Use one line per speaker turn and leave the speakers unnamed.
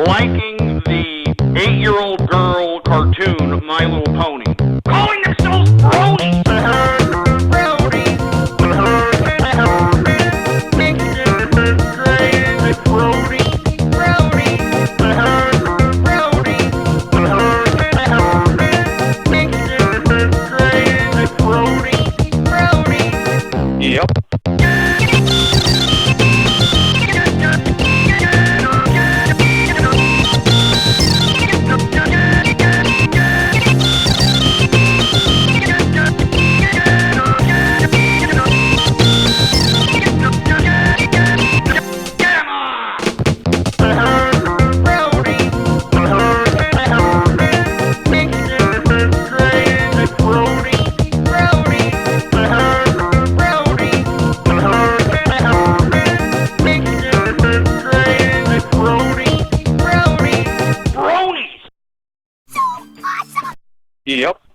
liking the 8-year-old girl cartoon, My Little Pony. Calling themselves bronies! Brony! Crazy brony! Brony! Brony! Yep. Yep.